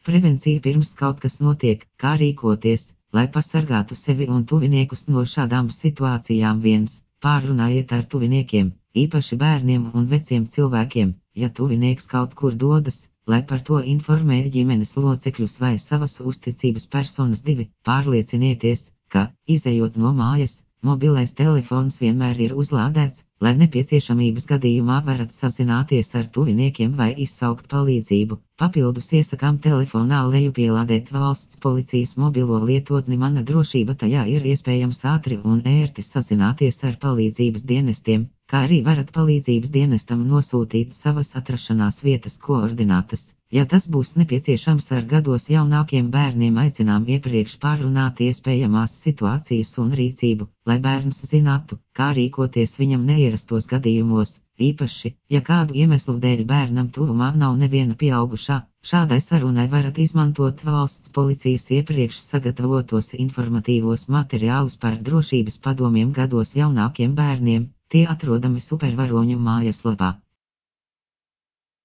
Prevencija pirms kaut kas notiek, kā rīkoties, lai pasargātu sevi un tuviniekus no šādām situācijām. 1. Pārrunājiet ar tuviniekiem, īpaši bērniem un veciem cilvēkiem, ja tuvinieks kaut kur dodas, lai par to informē ģimenes locekļus vai savas uzticības personas. 2. Pārliecinieties, ka, izejot no mājas, mobilais telefons vienmēr ir uzlādēts, lai nepieciešamības gadījumā varat sazināties ar tuviniekiem vai izsaukt palīdzību. Papildus iesakām telefonā lejupielādēt valsts policijas mobilo lietotni Mana drošība. Tajā ir iespējams ātri un ērti sazināties ar palīdzības dienestiem, kā arī varat palīdzības dienestam nosūtīt savas atrašanās vietas koordinātas. Ja tas būs nepieciešams ar gados jaunākiem bērniem, aicinām iepriekš pārrunāt iespējamās situācijas un rīcību, lai bērns zinātu, kā rīkoties viņam neierastos gadījumos, īpaši, ja kādu iemeslu dēļ bērnam tuvumā nav neviena pieaugušā. Šādai sarunai varat izmantot valsts policijas iepriekš sagatavotos informatīvos materiālus par drošības padomiem gados jaunākiem bērniem, tie atrodami Supervaroņu mājaslapā.